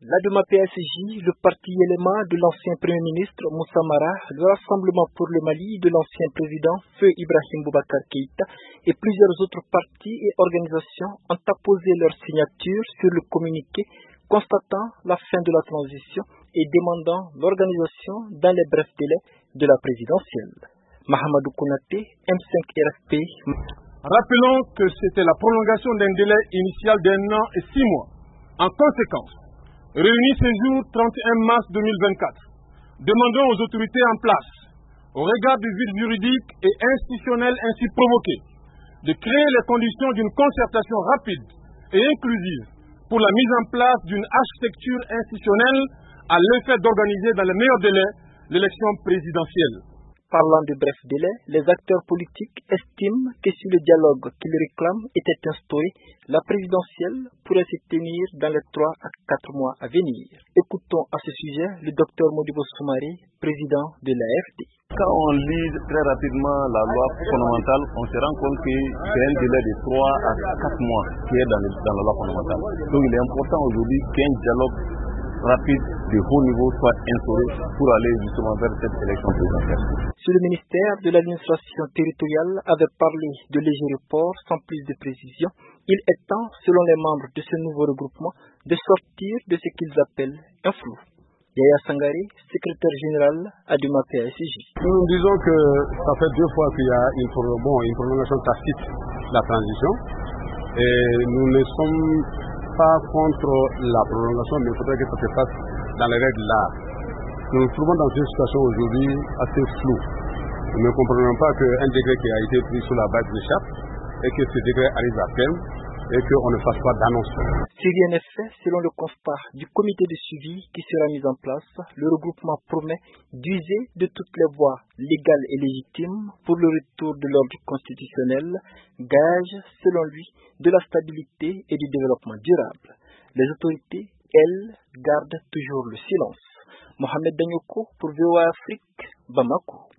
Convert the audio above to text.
L'ADEMA PSJ, le parti élément de l'ancien Premier ministre Moussa Mara, le Rassemblement pour le Mali de l'ancien président Feu Ibrahim Boubacar Keïta et plusieurs autres partis et organisations ont apposé leur signature sur le communiqué constatant la fin de la transition et demandant l'organisation dans les brefs délais de la présidentielle. Mahamadou Kounaté, M5 RFP. Rappelons que c'était la prolongation d'un délai initial d'1 an et 6 mois. En conséquence, réunis ce jour 31 mars 2024, demandons aux autorités en place, au regard du vide juridique et institutionnel ainsi provoqué, de créer les conditions d'une concertation rapide et inclusive pour la mise en place d'une architecture institutionnelle à l'effet d'organiser dans les meilleurs délais l'élection présidentielle. Parlant de bref délai, les acteurs politiques estiment que si le dialogue qu'ils réclament était instauré, la présidentielle pourrait se tenir dans les 3 à 4 mois à venir. Écoutons à ce sujet le docteur Modibo Soumaré, président de l'AFD. Quand on lit très rapidement la loi fondamentale, on se rend compte que c'est un délai de 3 à 4 mois qui est dans la loi fondamentale. Donc il est important aujourd'hui qu'un dialogue rapide de haut niveau soit instauré pour aller justement vers cette élection présidentielle. Si le ministère de l'administration territoriale avait parlé de léger report sans plus de précision, il est temps, selon les membres de ce nouveau regroupement, de sortir de ce qu'ils appellent un flou. Yaya Sangaré, secrétaire général ADEMA PSJ. Nous disons que ça fait 2 fois qu'il y a une prolongation tacite de la transition et nous ne sommes pas contre la prolongation, mais il faudrait que ça se fasse dans les règles là. Nous nous trouvons dans une situation aujourd'hui assez floue. Nous ne comprenons pas qu'un décret qui a été pris sur la base des chartes et que ce décret arrive à terme et qu'on ne fasse pas d'annonce. Si rien n'est fait, selon le constat du comité de suivi qui sera mis en place, le regroupement promet d'user de toutes les voies légales et légitimes pour le retour de l'ordre constitutionnel, gage, selon lui, de la stabilité et du développement durable. Les autorités, elles, gardent toujours le silence. Mohamed Danyoko pour VOA Afrique, Bamako.